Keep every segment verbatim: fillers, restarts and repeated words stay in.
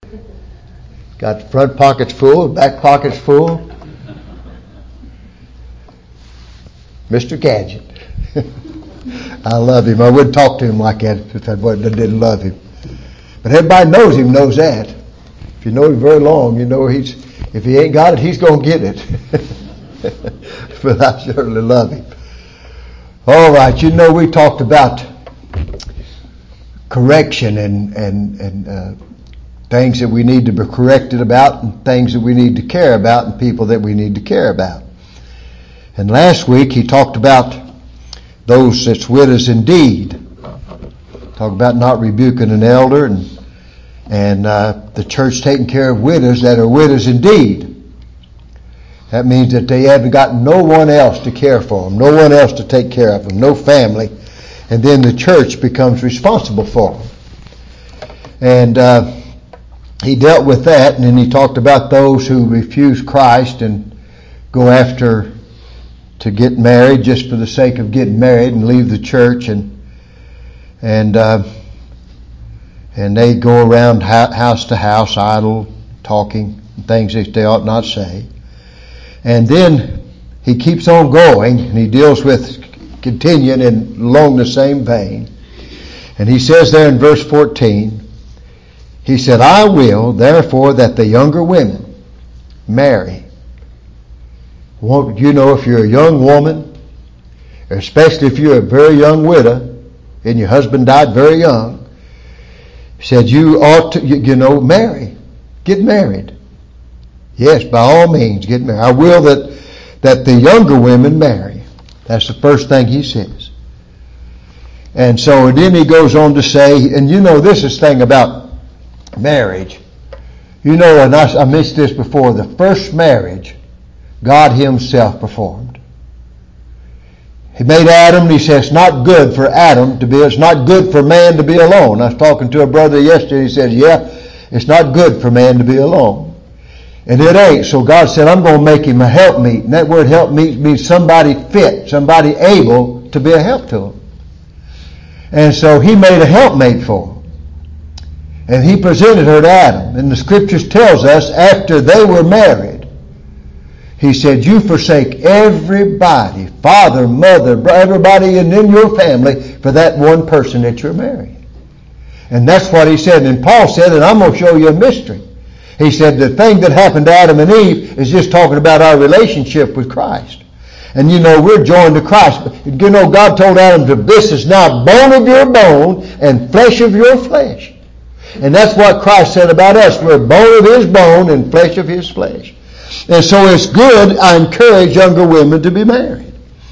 Got the front pockets full, back pockets full. Mister Gadget. I love him. I wouldn't talk to him like that if I didn't love him. But everybody knows him, knows that. If you know him very long, you know he's, if he ain't got it, he's going to get it. But I certainly love him. All right, you know we talked about correction and, and, and uh, things that we need to be corrected about and things that we need to care about and people that we need to care about. And last week he talked about those that's widows indeed. Talked about not rebuking an elder and and uh, the church taking care of widows that are widows indeed. That means that they haven't got no one else to care for them, no one else to take care of them, no family. And then the church becomes responsible for them. And uh, he dealt with that, and then he talked about those who refuse Christ and go after to get married just for the sake of getting married and leave the church, and and uh, and they go around house to house idle, talking things that they ought not say. And then he keeps on going, and he deals with continuing in along the same vein. And he says there in verse fourteen, he said, I will, therefore, that the younger women marry. Well, you know, if you're a young woman, especially if you're a very young widow, and your husband died very young, he said you ought to, you, you know, marry. Get married. Yes, by all means, get married. I will that, that the younger women marry. That's the first thing he says. And so then he goes on to say, and you know this is the thing about marriage. You know, and I, I missed this before, the first marriage God himself performed. He made Adam, and he says it's not good for Adam to be, it's not good for man to be alone. I was talking to a brother yesterday, he said, yeah, it's not good for man to be alone. And it ain't. So God said, I'm going to make him a helpmeet. And that word helpmeet means somebody fit, somebody able to be a help to him. And so he made a helpmate for him. And he presented her to Adam. And the scriptures tells us after they were married, he said, you forsake everybody, father, mother, everybody in your family for that one person that you're marrying. And that's what he said. And Paul said, and I'm going to show you a mystery. He said the thing that happened to Adam and Eve is just talking about our relationship with Christ. And you know, we're joined to Christ. But you know, God told Adam, this is now bone of your bone and flesh of your flesh. And that's what Christ said about us. We're bone of his bone and flesh of his flesh. And so it's good, I encourage younger women to be married.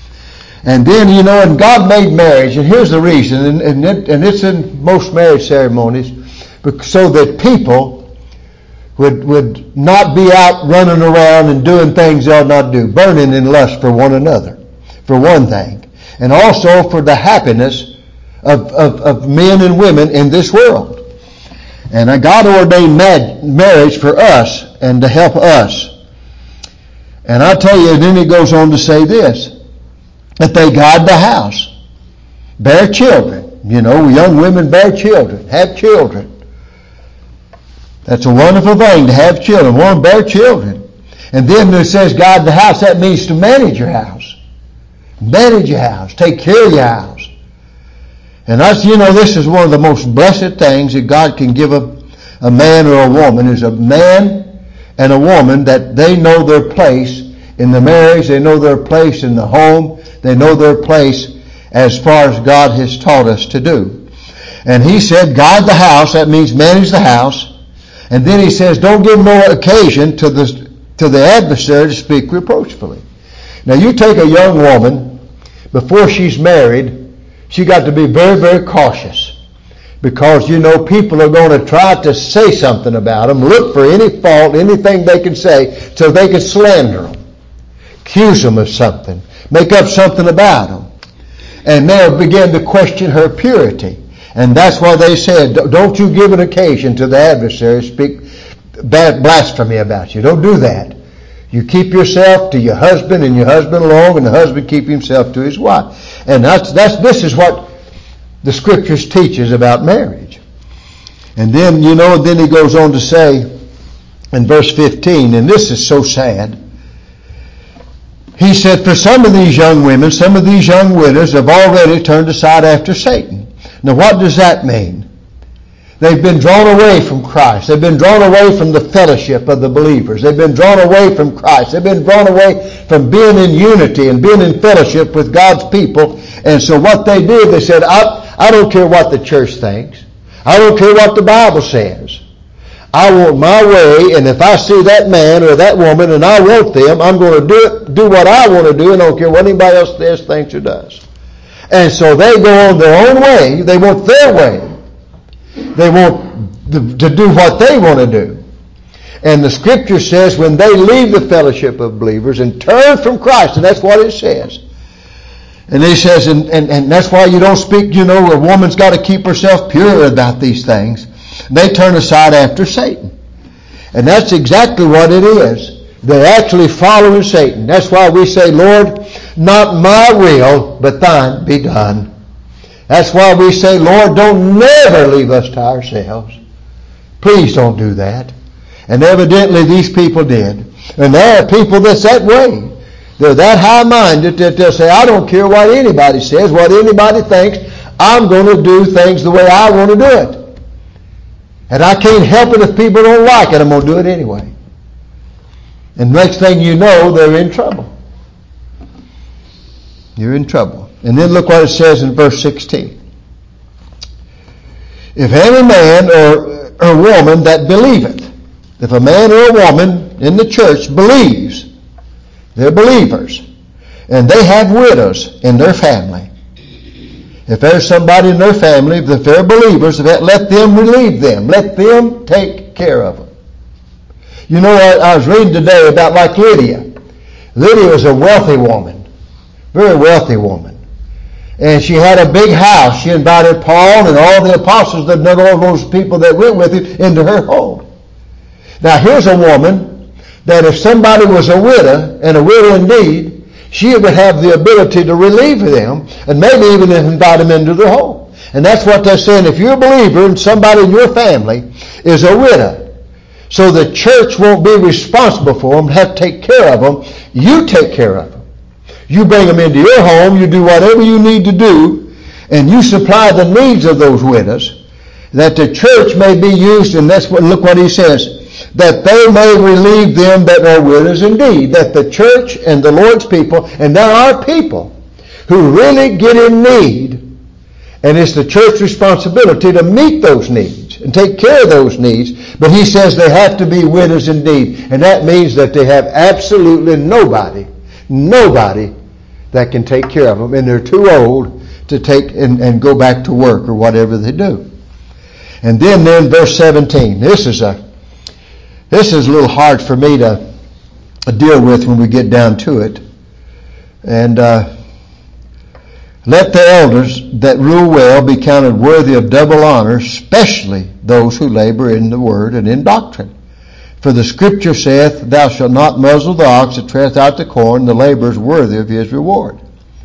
And then, you know, and God made marriage, and here's the reason, and, and, it, and it's in most marriage ceremonies, so that people would, would not be out running around and doing things they'll not do, burning in lust for one another, for one thing. And also for the happiness of, of, of men and women in this world. And God ordained marriage for us and to help us. And I tell you, then he goes on to say this, that they guide the house, bear children. You know, young women bear children, have children. That's a wonderful thing to have children, want to bear children. And then it says guide the house, that means to manage your house. Manage your house, take care of your house. And that's, you know, this is one of the most blessed things that God can give a, a man or a woman, is a man and a woman that they know their place in the marriage, they know their place in the home, they know their place as far as God has taught us to do. And he said, guide the house, that means manage the house. And then he says, don't give no occasion to the, to the adversary to speak reproachfully. Now you take a young woman, before she's married, she got to be very, very cautious. Because, you know, people are going to try to say something about them, look for any fault, anything they can say, so they can slander them, accuse them of something, make up something about them. And they'll begin to question her purity. And that's why they said, don't you give an occasion to the adversary to speak bad blasphemy about you. Don't do that. You keep yourself to your husband and your husband alone, and the husband keep himself to his wife. And that's, that's, this is what the scriptures teaches about marriage. And then, you know, then he goes on to say in verse fifteen, and this is so sad. He said, for some of these young women, some of these young widows have already turned aside after Satan. Now what does that mean? They've been drawn away from Christ. They've been drawn away from the fellowship of the believers. They've been drawn away from Christ. They've been drawn away from being in unity and being in fellowship with God's people. And so what they did, they said, I, I don't care what the church thinks. I don't care what the Bible says. I want my way, and if I see that man or that woman and I want them, I'm going to do it, do what I want to do, and I don't care what anybody else says, thinks, or does. And so they go on their own way. They want their way. They want to do what they want to do. And the Scripture says when they leave the fellowship of believers and turn from Christ, and that's what it says. And he says, and, and, and that's why you don't speak, you know, a woman's got to keep herself pure about these things. They turn aside after Satan. And that's exactly what it is. They're actually following Satan. That's why we say, Lord, not my will, but thine be done. That's why we say, Lord, don't never leave us to ourselves. Please don't do that. And evidently these people did. And there are people that's that way. They're that high-minded that they'll say, I don't care what anybody says, what anybody thinks. I'm going to do things the way I want to do it. And I can't help it if people don't like it. I'm going to do it anyway. And next thing you know, they're in trouble. You're in trouble. And then look what it says in verse sixteen. If any man or, or woman that believeth, if a man or a woman in the church believes, they're believers, and they have widows in their family. If there's somebody in their family, if they're believers, let them relieve them. Let them take care of them. You know, I, I was reading today about like Lydia. Lydia was a wealthy woman, very wealthy woman. And she had a big house. She invited Paul and all the apostles and all those people that went with him into her home. Now here's a woman that if somebody was a widow, and a widow indeed, she would have the ability to relieve them and maybe even invite them into their home. And that's what they're saying. If you're a believer and somebody in your family is a widow, so the church won't be responsible for them, have to take care of them, you take care of them. You bring them into your home, you do whatever you need to do, and you supply the needs of those widows, that the church may be used, and that's what, look what he says, that they may relieve them that are widows indeed. That the church and the Lord's people, and there are people who really get in need, and it's the church's responsibility to meet those needs and take care of those needs. But he says they have to be widows indeed, and that means that they have absolutely nobody, nobody that can take care of them, and they're too old to take and, and go back to work or whatever they do. And then, then verse seventeen. This is a This is a little hard for me to deal with when we get down to it. And uh, let the elders that rule well be counted worthy of double honor, especially those who labor in the word and in doctrine. For the Scripture saith, thou shalt not muzzle the ox that treadeth out the corn, the laborer is worthy of his reward.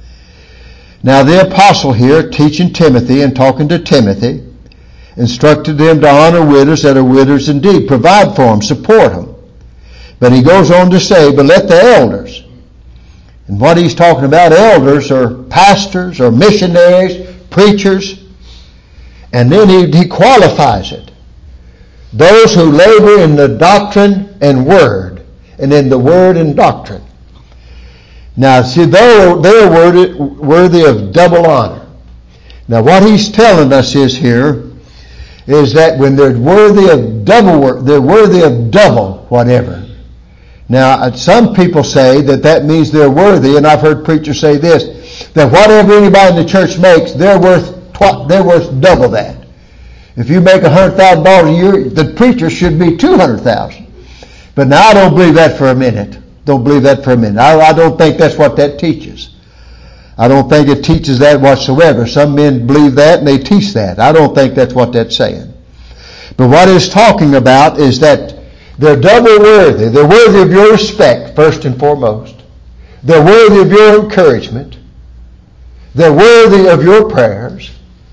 Now the apostle here, teaching Timothy and talking to Timothy, instructed them to honor widows that are widows indeed, provide for them, support them. But he goes on to say, but let the elders, and what he's talking about, elders are pastors or missionaries, preachers, and then he, he qualifies it. Those who labor in the doctrine and word, and in the word and doctrine. Now, see, they're, they're worthy, worthy of double honor. Now, what he's telling us is here, is that when they're worthy of double work, they're worthy of double whatever. Now, some people say that that means they're worthy, and I've heard preachers say this, that whatever anybody in the church makes, they're worth tw- they're worth double that. If you make one hundred thousand dollars a year, the preacher should be two hundred thousand dollars. But now I don't believe that for a minute. Don't believe that for a minute. I, I don't think that's what that teaches. I don't think it teaches that whatsoever. Some men believe that and they teach that. I don't think that's what that's saying. But what it's talking about is that they're double worthy. They're worthy of your respect, first and foremost. They're worthy of your encouragement. They're worthy of your prayers.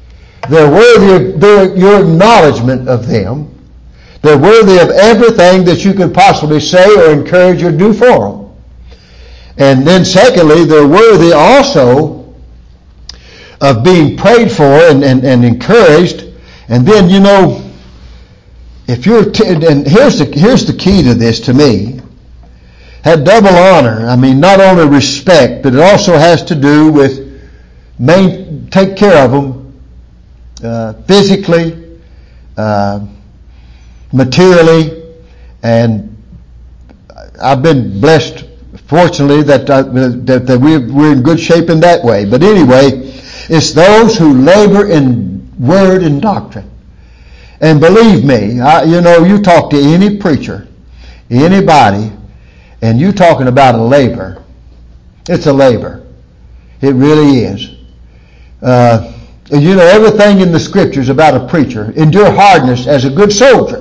They're worthy of their, your acknowledgement of them. They're worthy of everything that you can possibly say or encourage or do for them. And then secondly, they're worthy also of being prayed for and, and, and encouraged. And then, you know, if you're, t- and here's the, here's the key to this to me. Had double honor. I mean, not only respect, but it also has to do with main, take care of them uh, physically, uh, materially, and I've been blessed, fortunately, that uh, that, that we're, we're in good shape in that way. But anyway, it's those who labor in word and doctrine. And believe me, I, you know, you talk to any preacher, anybody, and you talking about a labor. It's a labor. It really is. Uh, you know, everything in the Scriptures about a preacher. Endure hardness as a good soldier.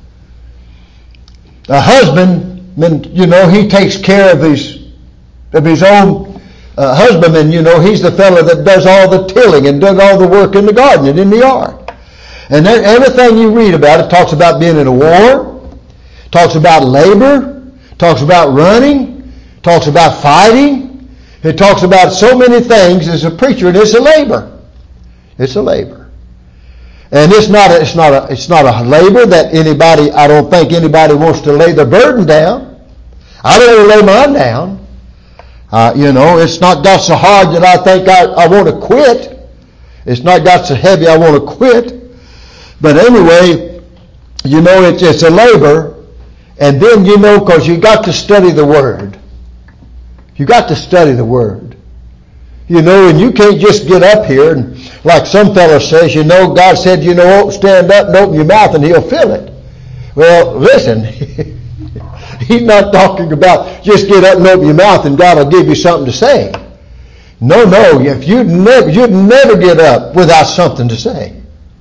A husband, you know, he takes care of his of his own uh, husbandman. You know, he's the fellow that does all the tilling and does all the work in the garden and in the yard. And there, everything you read about it talks about being in a war, talks about labor, talks about running, talks about fighting. It talks about so many things as a preacher, and it's a labor. It's a labor. And it's not a, it's not a, it's not a labor that anybody, I don't think anybody wants to lay their burden down. I don't want to lay mine down. Uh, you know, it's not got so hard that I think I, I want to quit. It's not got so heavy I want to quit. But anyway, you know, it's, it's a labor. And then, you know, because you got to study the Word. You got to study the Word. You know, and you can't just get up here and, like some fellow says, you know, God said, you know, stand up and open your mouth and He'll fill it. Well, listen, He's not talking about just get up and open your mouth and God will give you something to say. No, no, if you'd never, you'd never get up without something to say.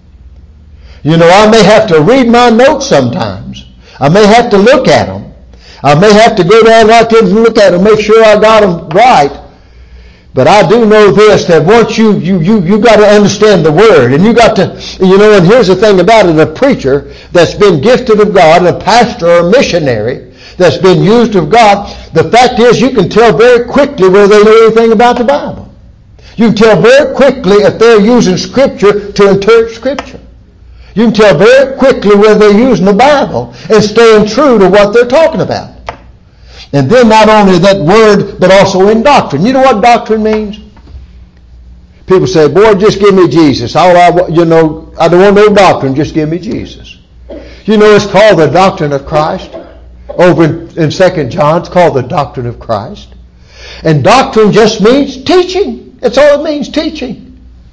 You know, I may have to read my notes sometimes. I may have to look at them. I may have to go down right there and look at them, make sure I got them right. But I do know this, that once you, you, you, you got to understand the Word, and you got to, you know, and here's the thing about it, a preacher that's been gifted of God, a pastor or a missionary that's been used of God, the fact is you can tell very quickly whether they know anything about the Bible. You can tell very quickly if they're using Scripture to interpret Scripture. You can tell very quickly whether they're using the Bible and staying true to what they're talking about. And then not only that word, but also in doctrine. You know what doctrine means? People say, boy, just give me Jesus. All I, you know, I don't want no doctrine, just give me Jesus. You know, it's called the doctrine of Christ. Over in, in Second John, it's called the doctrine of Christ. And doctrine just means teaching. That's all it means, teaching.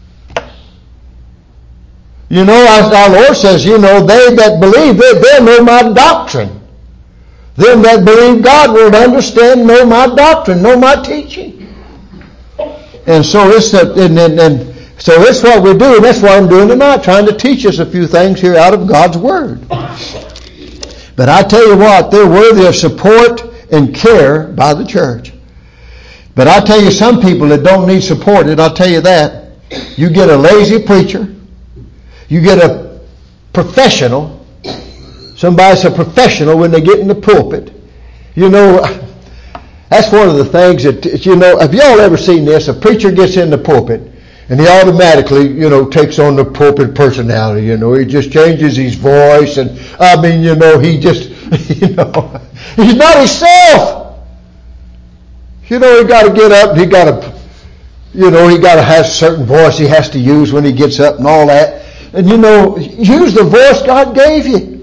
You know, our, our Lord says, you know, they that believe, they, they'll know my doctrine. Them that believe God will understand, know my doctrine, know my teaching. And so it's a, and, and, and so that's what we're doing. That's what I'm doing tonight, trying to teach us a few things here out of God's Word. But I tell you what, they're worthy of support and care by the church. But I tell you, some people that don't need supported, I'll tell you that. You get a lazy preacher. You get a professional. Somebody's a professional when they get in the pulpit. You know, that's one of the things that, you know, have y'all ever seen this? A preacher gets in the pulpit and he automatically, you know, takes on the pulpit personality. You know, he just changes his voice, and I mean, you know, he just, you know, he's not himself. You know, he got to get up and he got to, you know, he got to have a certain voice he has to use when he gets up and all that. And, you know, use the voice God gave you.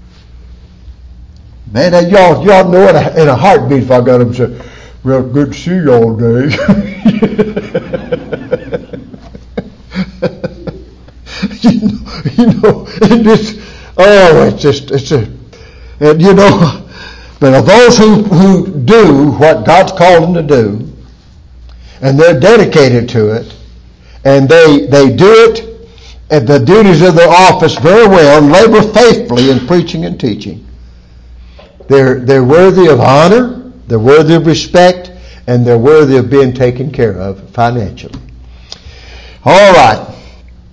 Man, y'all, y'all know in a, in a heartbeat if I got him say, well, good to see you all day. you know, you know, and it's, oh, it's just, it's a, and you know, but of those who, who do what God's called them to do, and they're dedicated to it, and they, they do it, and the duties of their office very well, and labor faithfully in preaching and teaching. They're, they're worthy of honor, they're worthy of respect, and they're worthy of being taken care of financially. All right.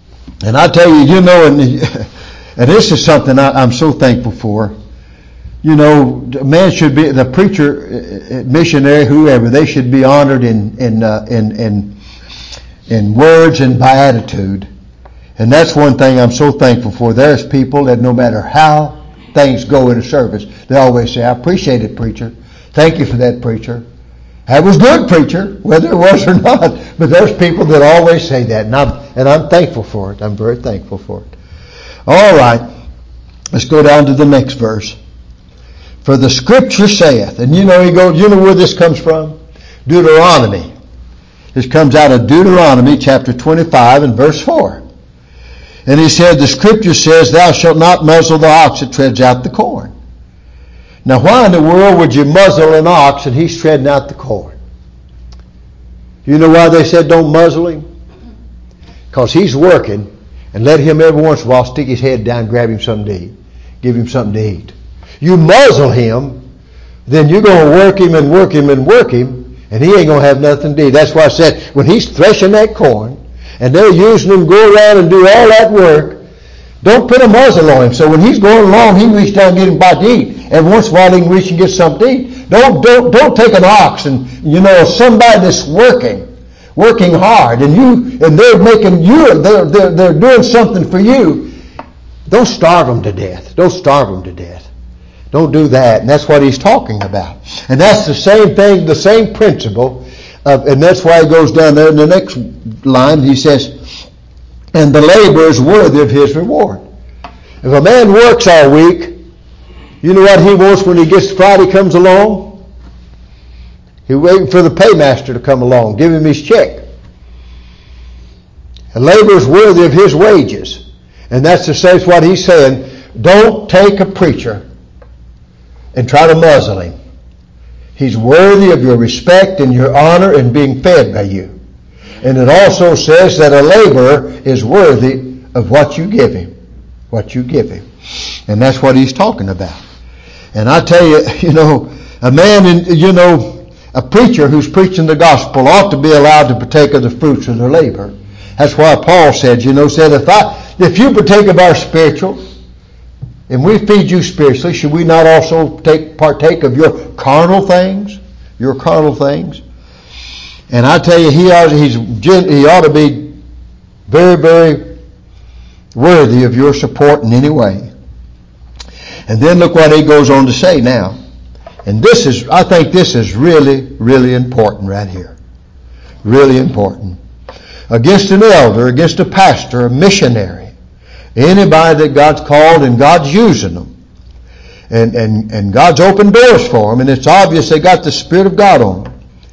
And I tell you, you know, and, and this is something I, I'm so thankful for. You know, a man should be, the preacher, missionary, whoever, they should be honored in in uh, in, in in words and by attitude. And that's one thing I'm so thankful for. There's people that no matter how things go in a service, they always say, I appreciate it, preacher. Thank you for that, preacher. That was good, preacher, whether it was or not. But there's people that always say that, and I'm, and I'm thankful for it. I'm very thankful for it. All right, let's go down to the next verse. For the Scripture saith, and you know, he goes, you know where this comes from? Deuteronomy. This comes out of Deuteronomy chapter twenty-five and verse four. And he said, the Scripture says, thou shalt not muzzle the ox that treads out the corn. Now, why in the world would you muzzle an ox and he's treading out the corn? You know why they said don't muzzle him? Because he's working, and let him every once in a while stick his head down, grab him something to eat. Give him something to eat. You muzzle him, then you're going to work him and work him and work him, and he ain't going to have nothing to eat. That's why I said, when he's threshing that corn, and they're using him to go around and do all that work, don't put a muzzle on him. So when he's going along, he can reach down and get him by to eat. Every once in a while he can reach and get something to eat. Don't, don't, don't take an ox and, you know, somebody that's working, working hard, and you, and they're making you, they're, they're, they're doing something for you. Don't starve them to death. Don't starve them to death. Don't do that. And that's what he's talking about. And that's the same thing, the same principle. Of, and that's why he goes down there in the next line. He says, and the laborer is worthy of his reward. If a man works all week, you know what he wants when he gets Friday comes along? He's waiting for the paymaster to come along, give him his check. A laborer is worthy of his wages. And that's the same as what he's saying. Don't take a preacher and try to muzzle him. He's worthy of your respect and your honor and being fed by you. And it also says that a laborer is worthy of what you give him. What you give him. And that's what he's talking about. And I tell you, you know, a man, in, you know, a preacher who's preaching the gospel ought to be allowed to partake of the fruits of their labor. That's why Paul said, you know, said, if I, if you partake of our spiritual, and we feed you spiritually, should we not also take partake of your carnal things? Your carnal things? And I tell you, he ought, he's, he ought to be very, very worthy of your support in any way. And then look what he goes on to say now. And this is, I think this is really, really important right here. Really important. Against an elder, against a pastor, a missionary, anybody that God's called and God's using them. And, and, and God's opened doors for them, and it's obvious they got the Spirit of God on them.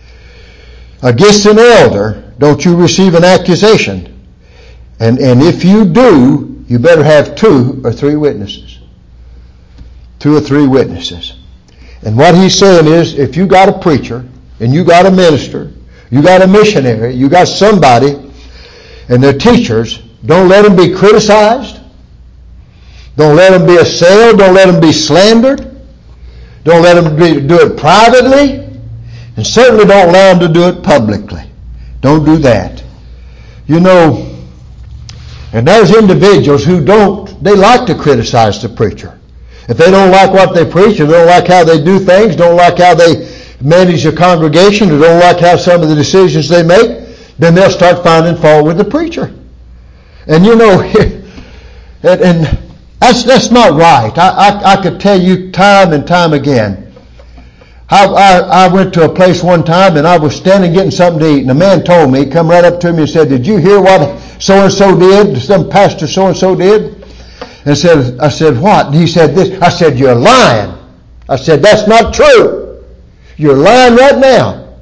Against an elder, don't you receive an accusation. And, and if you do, you better have two or three witnesses. Two or three witnesses. And what he's saying is, if you got a preacher, and you got a minister, you got a missionary, you got somebody, and they're teachers, don't let them be criticized. Don't let them be assailed. Don't let them be slandered. Don't let them be, do it privately. And certainly don't allow them to do it publicly. Don't do that. You know, and there's individuals who don't, they like to criticize the preacher. If they don't like what they preach, or don't like how they do things, don't like how they manage a congregation, or don't like how some of the decisions they make, then they'll start finding fault with the preacher. And you know, and, and that's that's not right. I, I I could tell you time and time again. I, I I went to a place one time and I was standing getting something to eat, and a man told me, he come right up to me and said, "Did you hear what so and so did? Some pastor so and so did?" And said, I said, "What?" And he said this. I said, "You're lying." I said, "That's not true. You're lying right now."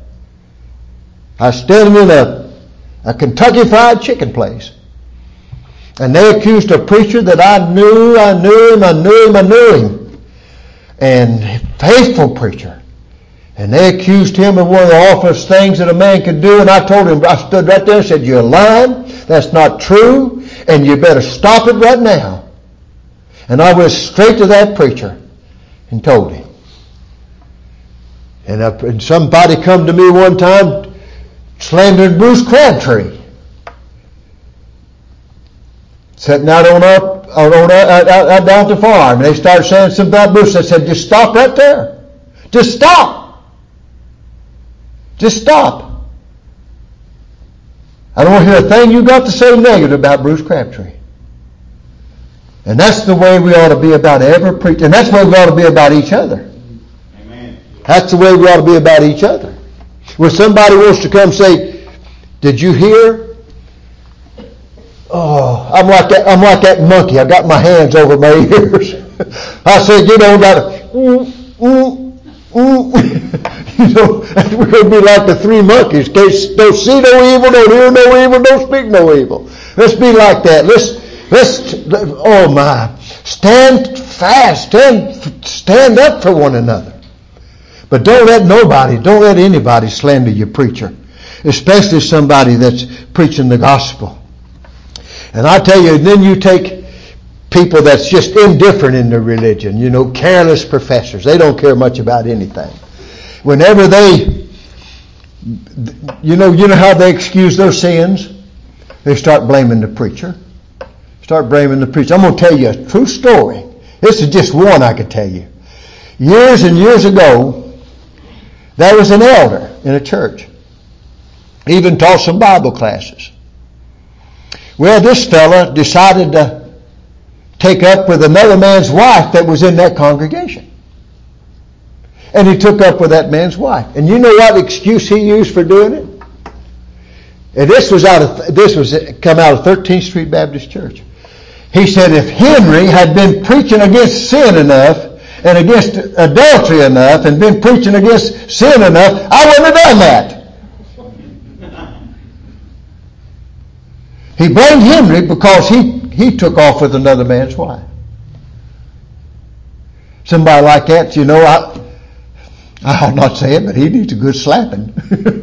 I was standing in a a Kentucky Fried Chicken place. And they accused a preacher that I knew, I knew him, I knew him, I knew him. And faithful preacher. And they accused him of one of the awfulest things that a man could do. And I told him, I stood right there and said, "You're lying. That's not true. And you better stop it right now." And I went straight to that preacher and told him. And, I, and somebody come to me one time slandering Bruce Crabtree. sitting out on up, on, on out, out, out down at the farm, and they started saying something about Bruce. I said, just stop right there. Just stop. Just stop. I don't want to hear a thing you got to say negative about Bruce Crabtree. And that's the way we ought to be about every preacher. And that's the way we ought to be about each other. Amen. That's the way we ought to be about each other. When somebody wants to come say, did you hear? Oh, I'm like that, I'm like that monkey. I got my hands over my ears. I said, you know, got to, mm, mm, mm. You know, we're going to be like the three monkeys. Don't see no evil, don't hear no evil, don't speak no evil. Let's be like that. Let's, let's, oh my, stand fast, stand, stand up for one another. But don't let nobody, don't let anybody slander your preacher, especially somebody that's preaching the gospel. And I tell you, then you take people that's just indifferent in their religion, you know, careless professors. They don't care much about anything. Whenever they, you know, you know how they excuse their sins? They start blaming the preacher. Start blaming the preacher. I'm going to tell you a true story. This is just one I could tell you. Years and years ago, there was an elder in a church. He even taught some Bible classes. Well, this fella decided to take up with another man's wife that was in that congregation. And he took up with that man's wife. And you know what excuse he used for doing it? And this was out of this was come out of thirteenth Street Baptist Church. He said if Henry had been preaching against sin enough and against adultery enough and been preaching against sin enough, I wouldn't have done that. He blamed Henry because he, he took off with another man's wife. Somebody like that, you know, I I'll not say it, but he needs a good slapping.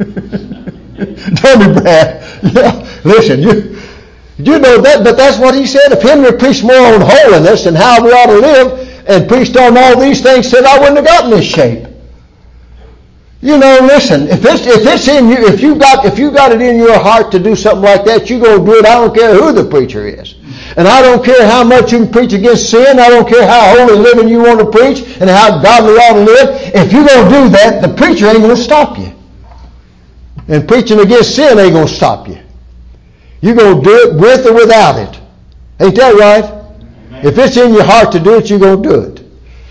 Don't he, Brad? Yeah, listen, you you know that, but that's what he said. If Henry preached more on holiness and how we ought to live and preached on all these things, said I wouldn't have gotten this shape. You know, listen, if it's if it's in you, if you got if you got it in your heart to do something like that, you go do it. I don't care who the preacher is, and I don't care how much you can preach against sin. I don't care how holy living you want to preach and how godly you ought to live. If you're going to do that, the preacher ain't going to stop you, and preaching against sin ain't going to stop you. You're going to do it with or without it. Ain't that right? Amen. If it's in your heart to do it, you're going to do it.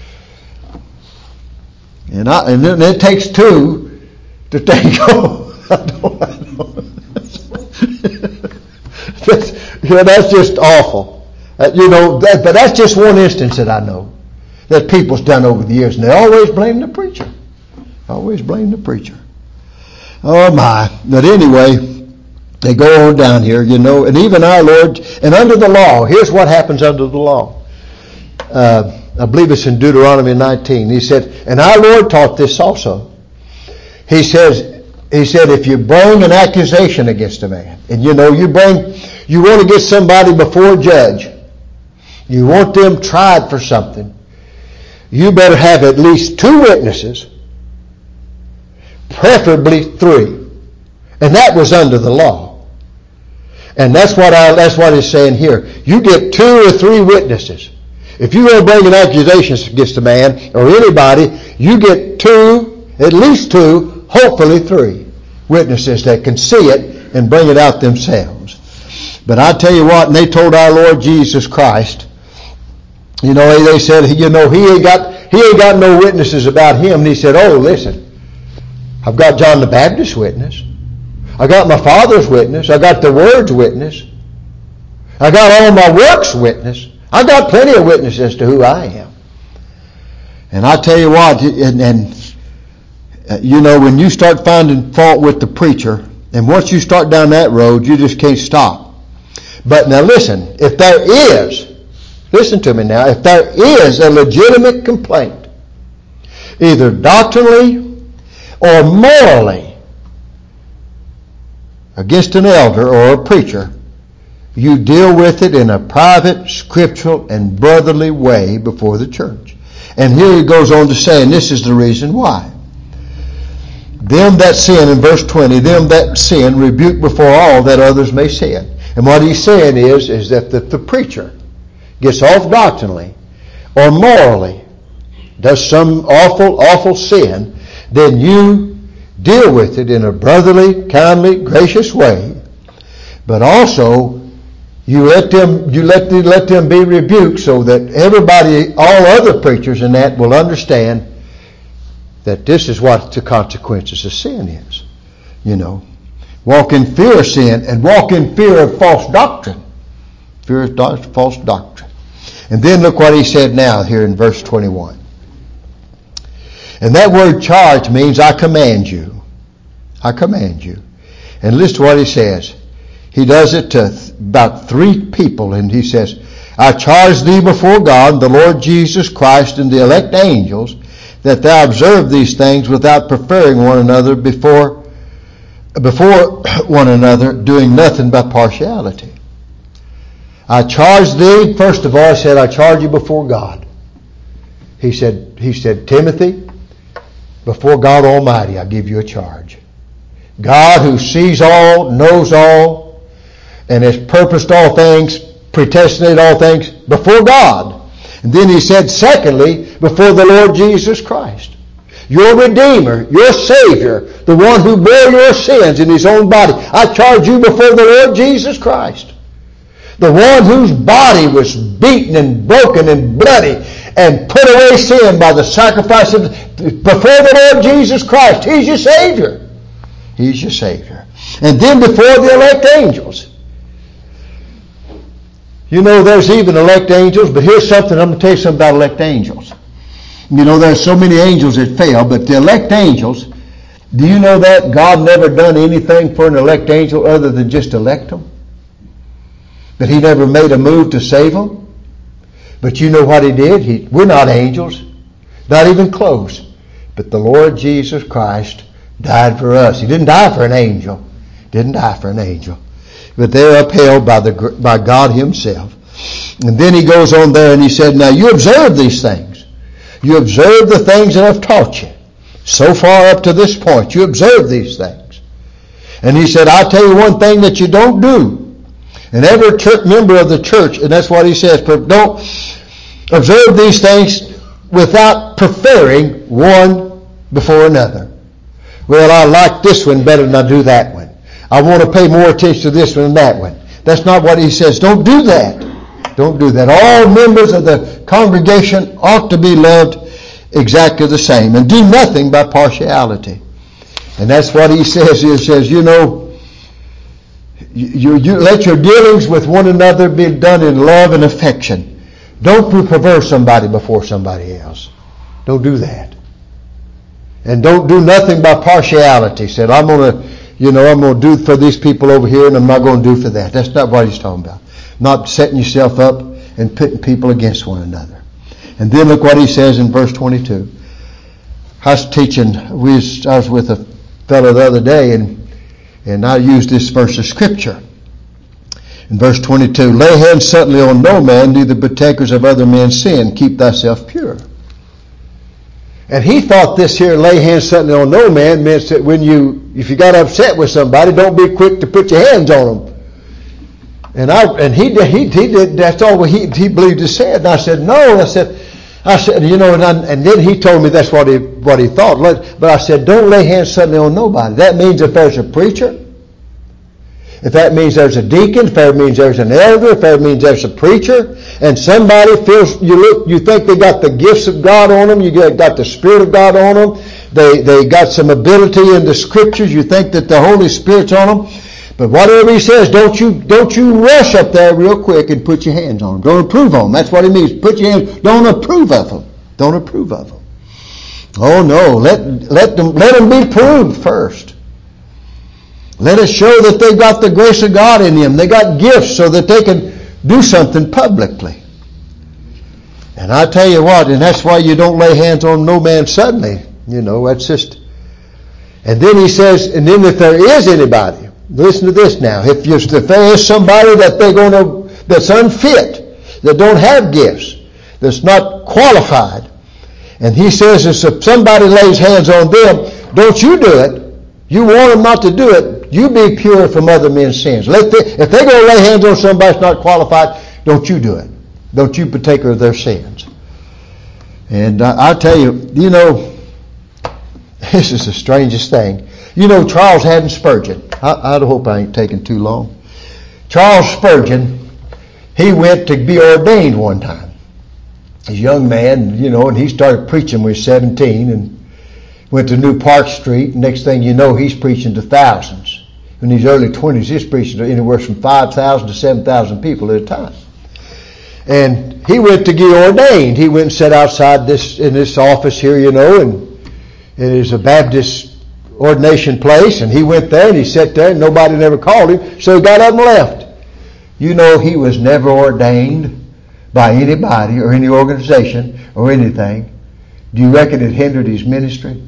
And, I, and then it takes two to tango. I don't, I don't. that's, you know, that's just awful. Uh, you know, that, but that's just one instance that I know that people's done over the years, and they always blame the preacher. Always blame the preacher. Oh my! But anyway, they go on down here, you know, and even our Lord, and under the law, here's what happens under the law. Uh, I believe it's in Deuteronomy nineteen. He said, and our Lord taught this also. He says, he said, if you bring an accusation against a man, and you know, you bring, you want to get somebody before a judge, you want them tried for something, you better have at least two witnesses, preferably three. And that was under the law. And that's what I, that's what it's saying here. You get two or three witnesses. If you're going to bring an accusation against a man or anybody, you get two, at least two, hopefully three witnesses that can see it and bring it out themselves. But I tell you what, and they told our Lord Jesus Christ, you know, they said, you know, he ain't got he ain't got no witnesses about him. And he said, oh, listen, I've got John the Baptist's witness. I got my Father's witness. I got the Word's witness. I got all my works witness. I got plenty of witnesses as to who I am. And I tell you what, and, and uh, you know, when you start finding fault with the preacher, and once you start down that road, you just can't stop. But now listen, if there is, listen to me now, if there is a legitimate complaint, either doctrinally or morally, against an elder or a preacher, you deal with it in a private, scriptural, and brotherly way before the church. And here he goes on to say, and this is the reason why. Them that sin, in verse twenty, them that sin rebuke before all that others may sin. And what he's saying is, is that the, the preacher gets off doctrinally or morally, does some awful, awful sin, then you deal with it in a brotherly, kindly, gracious way. But also, you let them, you let them, let them be rebuked so that everybody, all other preachers in that will understand that this is what the consequences of sin is. You know, walk in fear of sin and walk in fear of false doctrine. Fear of do- false doctrine. And then look what he said now here in verse twenty-one. And that word charge means I command you. I command you. And listen to what he says. He does it to th- about three people, and he says, I charge thee before God, the Lord Jesus Christ, and the elect angels, that thou observe these things without preferring one another before, before one another, doing nothing by partiality. I charge thee, first of all, he said, I charge you before God. He said, he said, Timothy, before God Almighty, I give you a charge. God who sees all, knows all, and has purposed all things, predestinated all things before God. And then he said, secondly, before the Lord Jesus Christ. Your Redeemer, your Savior, the one who bore your sins in his own body. I charge you before the Lord Jesus Christ. The one whose body was beaten and broken and bloody and put away sin by the sacrifice of, before the Lord Jesus Christ. He's your Savior. He's your Savior. And then before the elect angels. You know, there's even elect angels, but here's something, I'm going to tell you something about elect angels. You know, there's so many angels that fail, but the elect angels, do you know that God never done anything for an elect angel other than just elect them? That he never made a move to save them? But you know what he did? He, we're not angels, not even close. But the Lord Jesus Christ died for us. He didn't die for an angel. Didn't die for an angel. But they're upheld by the by God himself. And then he goes on there and he said, now you observe these things. You observe the things that I've taught you. So far up to this point, you observe these things. And he said, I'll tell you one thing that you don't do. And every church member of the church, and that's what he says, don't observe these things without preferring one before another. Well, I like this one better than I do that one. I want to pay more attention to this one than that one. That's not what he says. Don't do that. Don't do that. All members of the congregation ought to be loved exactly the same. And do nothing by partiality. And that's what he says. He says, you know, you, you let your dealings with one another be done in love and affection. Don't prefer somebody before somebody else. Don't do that. And don't do nothing by partiality. Said, I'm going to, you know, I'm going to do for these people over here and I'm not going to do for that. That's not what he's talking about. Not setting yourself up and pitting people against one another. And then look what he says in verse twenty-two. I was teaching, we was, I was with a fellow the other day and and I used this verse of scripture. In verse twenty-two, lay hands suddenly on no man, neither partakers of other men's sin. Keep thyself pure. And he thought this here, lay hands suddenly on no man, meant that when you, if you got upset with somebody, don't be quick to put your hands on them. And I, and he did, he, he did, that's all he, he believed he said. And I said, no, I said, I said, you know, and, I, and then he told me that's what he, what he thought. But I said, don't lay hands suddenly on nobody. That means if there's a preacher, if that means there's a deacon, if that means there's an elder, if that means there's a preacher, and somebody feels, you look, you think they got the gifts of God on them, you got the Spirit of God on them, they, they got some ability in the scriptures, you think that the Holy Spirit's on them, but whatever he says, don't you, don't you rush up there real quick and put your hands on them. Don't approve of them. That's what he means. Put your hands, don't approve of them. Don't approve of them. Oh no, let, let them, let them be proved first. Let us show that they've got the grace of God in them. They got gifts so that they can do something publicly. And I tell you what, and that's why you don't lay hands on no man suddenly. You know, that's just. And then he says, and then if there is anybody, listen to this now. If, you, if there is somebody that they're going to, that's unfit, that don't have gifts, that's not qualified, and he says if somebody lays hands on them, don't you do it. You want them not to do it. You be pure from other men's sins. Let the, if they're going to lay hands on somebody that's not qualified, don't you do it. Don't you partake of their sins. And I, I tell you, you know, this is the strangest thing. You know Charles Haddon Spurgeon. I, I hope I ain't taking too long. Charles Spurgeon, he went to be ordained one time. He's a young man, you know, and he started preaching when he was seventeen and went to New Park Street. Next thing you know, he's preaching to thousands. In his early twenties, he's preaching to anywhere from five thousand to seven thousand people at a time. And he went to get ordained. He went and sat outside this in this office here, you know, and it is a Baptist ordination place. And he went there and he sat there and nobody never called him. So he got up and left. You know, he was never ordained by anybody or any organization or anything. Do you reckon it hindered his ministry?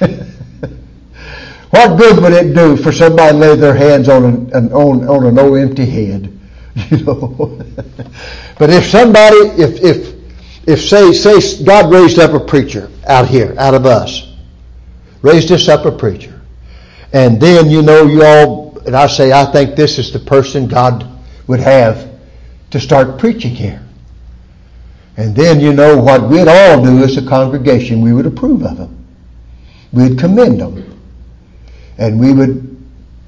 What good would it do for somebody to lay their hands on an, an on, on an old empty head? You know. But if somebody, if if if say say God raised up a preacher out here, out of us, raised us up a preacher, and then you know you all, and I say I think this is the person God would have to start preaching here. And then you know what we'd all do as a congregation, we would approve of them. We'd commend them. And we would,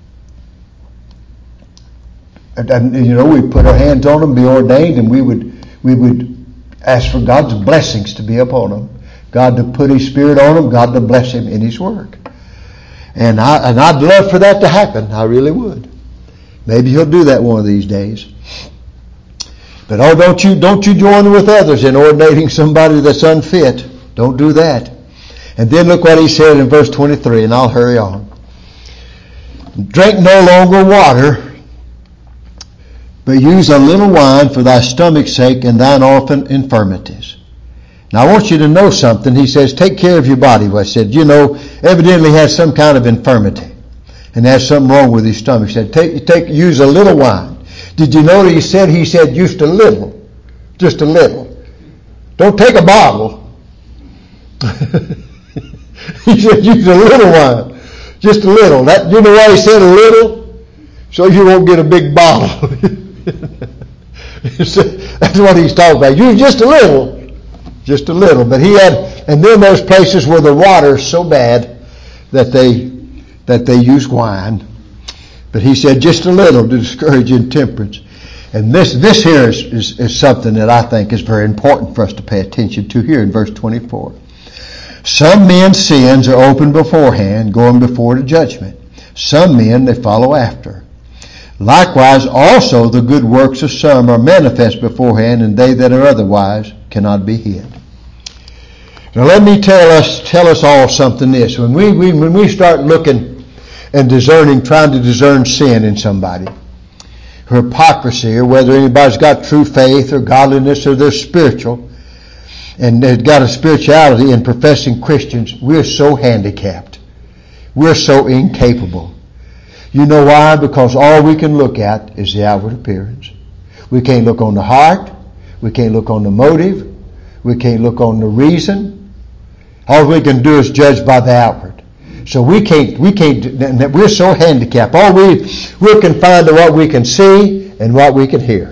and, and you know, we'd put our hands on them, be ordained, and we would we would ask for God's blessings to be upon them. God to put His Spirit on them, God to bless Him in His work. And, I, and I'd love for that to happen. I really would. Maybe He'll do that one of these days. But oh, don't you don't you join with others in ordaining somebody that's unfit. Don't do that. And then look what he said in verse twenty-three, and I'll hurry on. Drink no longer water, but use a little wine for thy stomach's sake and thine orphan infirmities. Now I want you to know something. He says, take care of your body. Well, I said, you know, evidently he has some kind of infirmity, and there's something wrong with his stomach. He said, take take use a little wine. Did you know that he said, he said, just a little. Just a little. Don't take a bottle. He said, use a little wine. Just a little. That, you know why he said a little? So you won't get a big bottle. That's what he's talking about. Use just a little. Just a little. But he had, and then there's places where the water is so bad that they, that they use wine. But he said just a little to discourage intemperance. And this this here is, is, is something that I think is very important for us to pay attention to here in verse twenty-four. Some men's sins are open beforehand, going before the judgment. Some men they follow after. Likewise also the good works of some are manifest beforehand, and they that are otherwise cannot be hid. Now let me tell us tell us all something this. When we, we when we start looking and discerning, trying to discern sin in somebody, or hypocrisy, or whether anybody's got true faith or godliness or they're spiritual, and they've got a spirituality in professing Christians, we're so handicapped. We're so incapable. You know why? Because all we can look at is the outward appearance. We can't look on the heart. We can't look on the motive. We can't look on the reason. All we can do is judge by the outward. So we can't, we can't, we're so handicapped. All we, we're confined to what we can see and what we can hear.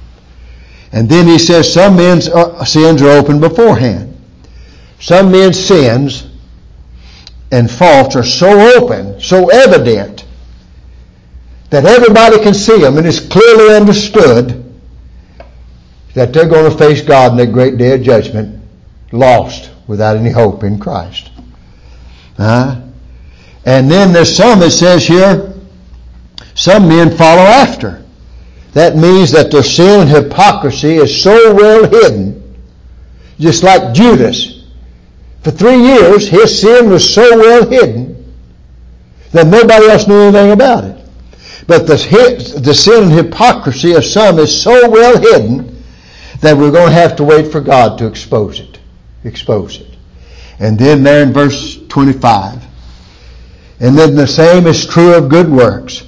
And then he says some men's uh, sins are open beforehand. Some men's sins and faults are so open, so evident, that everybody can see them, and it's clearly understood that they're going to face God in that great day of judgment, lost, without any hope in Christ. Huh? And then there's some, it says here, some men follow after. That means that their sin and hypocrisy is so well hidden, just like Judas. For three years, his sin was so well hidden that nobody else knew anything about it. But the, the sin and hypocrisy of some is so well hidden that we're going to have to wait for God to expose it. Expose it. And then there in verse twenty-five, and then the same is true of good works.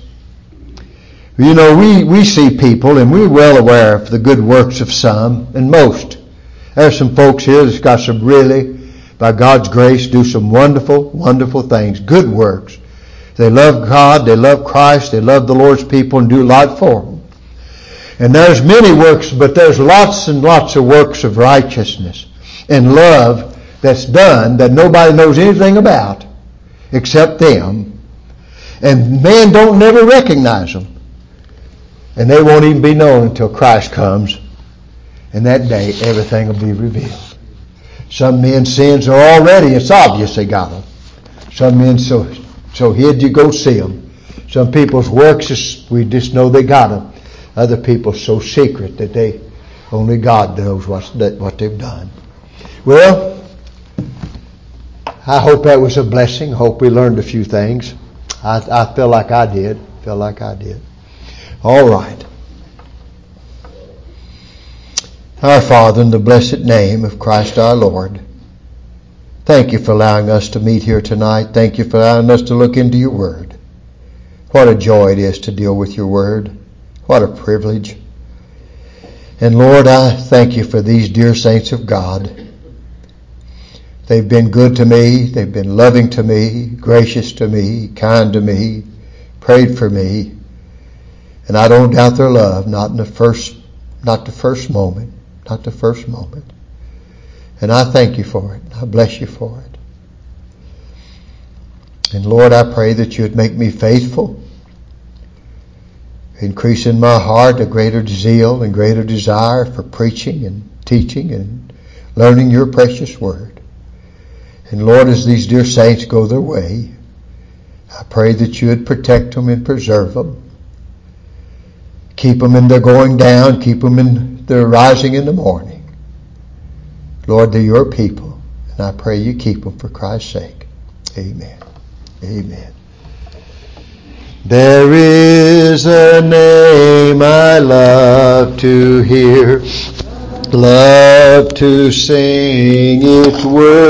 You know, we, we see people, and we're well aware of the good works of some, and most. There's some folks here that's got some really, by God's grace, do some wonderful, wonderful things, good works They love God, they love Christ, they love the Lord's people and do a lot for them. And there's many works, but there's lots and lots of works of righteousness and love that's done that nobody knows anything about except them. And man don't never recognize them. And they won't even be known until Christ comes. And that day, everything will be revealed. Some men's sins are already, it's obvious they got them. Some men so so hid you go see them. Some people's works, is, we just know they got them. Other people so secret that they only God knows what, that, what they've done. Well, I hope that was a blessing. Hope we learned a few things. I, I feel like I did. Feel like I did. All right. Our Father, in the blessed name of Christ our Lord, thank you for allowing us to meet here tonight. Thank you for allowing us to look into your Word. What a joy it is to deal with your Word. What a privilege. And Lord, I thank you for these dear saints of God. They've been good to me. They've been loving to me, gracious to me, kind to me, prayed for me. And I don't doubt their love, not in the first, not the first moment, not the first moment. And I thank you for it. I bless you for it. And Lord, I pray that you would make me faithful. Increase in my heart a greater zeal and greater desire for preaching and teaching and learning your precious word. And Lord, as these dear saints go their way, I pray that you would protect them and preserve them. Keep them in their going down, keep them in their rising in the morning. Lord, they're your people, and I pray you keep them for Christ's sake. Amen. Amen. There is a name I love to hear, love to sing its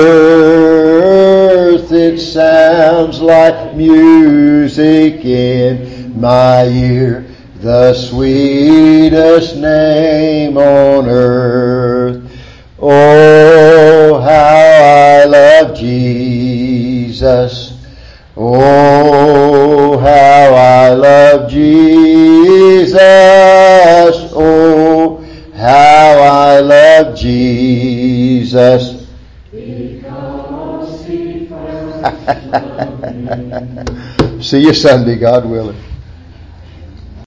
worth. It sounds like music in my ear, the sweetest name on earth. Oh, how I love Jesus. Oh, how I love Jesus. Oh, how I love Jesus. Because he first loved me. See you Sunday, God willing.